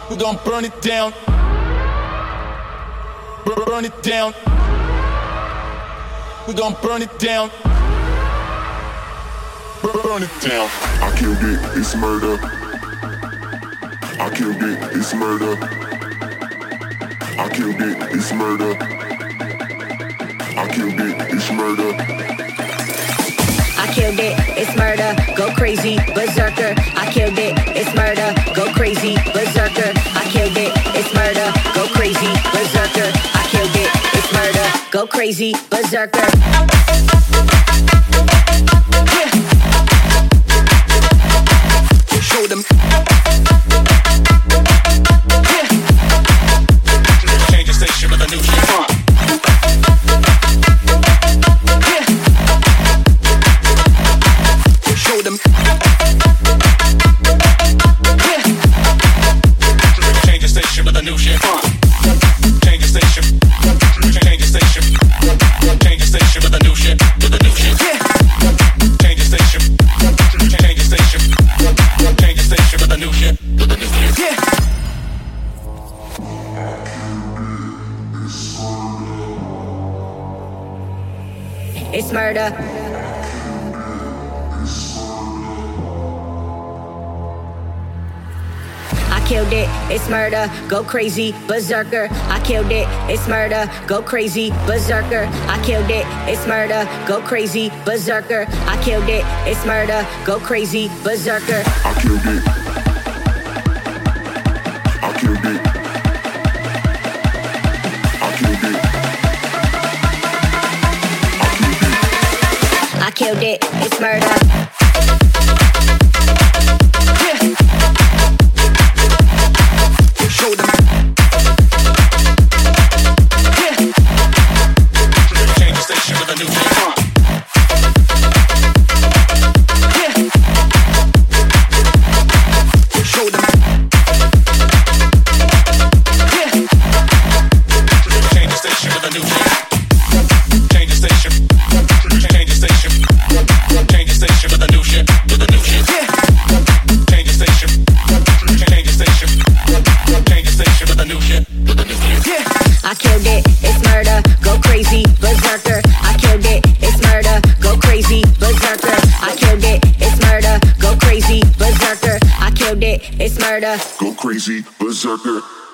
We gon' burn it down. Burn it down. We gon' burn it down. Burn it down. I killed it, it's murder. I killed it, it's murder. I killed it, it's murder. I killed it, it's murder. I killed it, it's murder, go crazy, berserker. I killed it, it's murder, go crazy, berserker. I killed it, it's murder, go crazy, berserker. I killed it, it's murder, go crazy, berserker. Show them. Change the station with a new shit. Show them. Change the station with a new shit. Change the station. Change the station. Change the station with a new shit. With a new shit. Change the station. Change the station. Change the station with a new shit. With a new shit. It's murder. I killed it, it's murder, go crazy, berserker. I killed it, it's murder, go crazy, berserker. I killed it, it's murder, go crazy, berserker. I killed it, it's murder, go crazy, berserker. I killed it. I killed it. I killed it. I killed it, it's murder. Show them. Change the station with a new shit. Show them. Change the station with a new shit. Change the station. Change the station. Change the station with a new shit. With a new shit. Change the station. Change the station. Change the station with a new shit. With a new shit. I killed it, it's murder, go crazy, berserker. I killed it, it's murder, go crazy, berserker. I killed it, it's murder, go crazy, berserker. I killed it, it's murder. Go crazy, berserker.